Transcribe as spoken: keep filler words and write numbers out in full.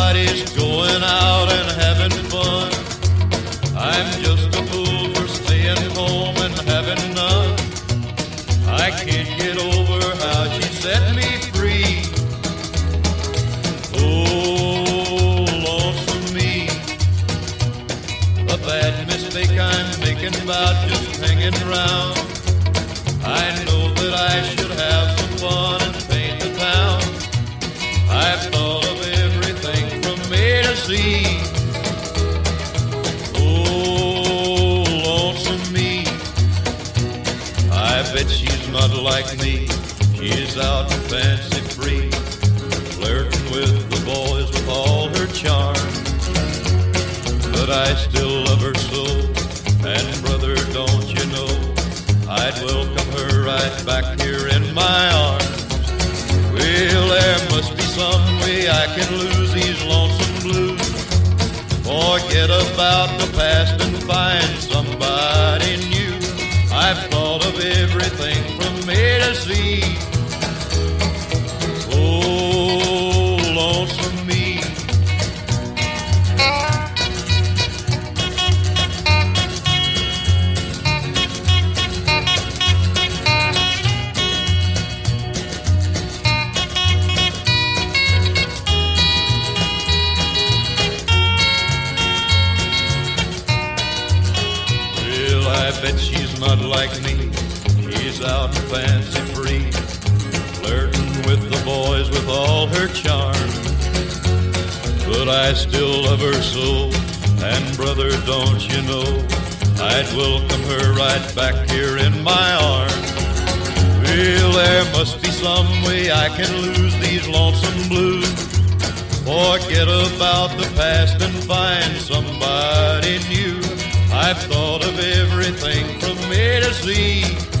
Everybody's going out and having fun. I'm just a fool for staying home and having none. I can't get over how she set me free. Oh, lonesome me. A bad mistake I'm making about just hanging around. I know that I should have some fun and paint the town. I've thought of everything from A to Z. Oh, lonesome me. I bet she's not like me. She's out and fancy free, flirting with the boys with all her charm. But I still love her so, and brother, don't you know, I'd welcome her right back here in my arms. Well, there must be some way I can lose these lonesome blues, forget about the past and find somebody new. I've thought of everything from A to Z. Oh, lonesome me. I bet she's not like me. She's out and fancy free, flirting with the boys with all her charm. But I still love her so, and brother, don't you know, I'd welcome her right back here in my arms. Well, there must be some way I can lose these lonesome blues, forget about the past and find somebody new. I've thought of everything from A to Z.